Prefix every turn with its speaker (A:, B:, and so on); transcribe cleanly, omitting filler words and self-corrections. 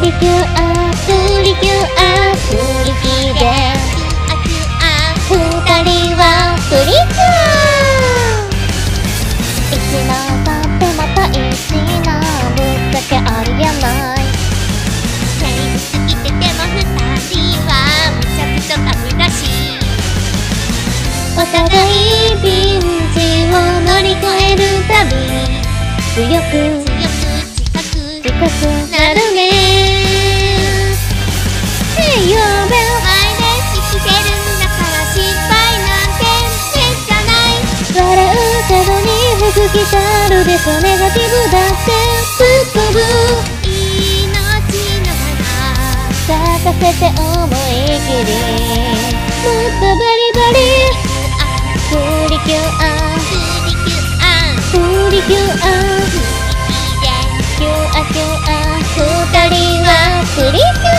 A: リキュアプリキュアプリキで二人はプリキュア一難去ってまた一難ぶっちゃけありえない
B: セリフ過ぎてても二人はむちゃくちゃダメだし
A: お互いピンチを乗り越えるたび強く近くなるね Hey your bell
B: 前で生きてるんだから失敗なんてめっちゃない
A: 笑う角に服着たるでしょネガティブだってぶっ飛ぶ
B: 命の花
A: 咲かせて思い切りもっとバリバリプリキュアプリキュアキュアキュア二人はプリキュア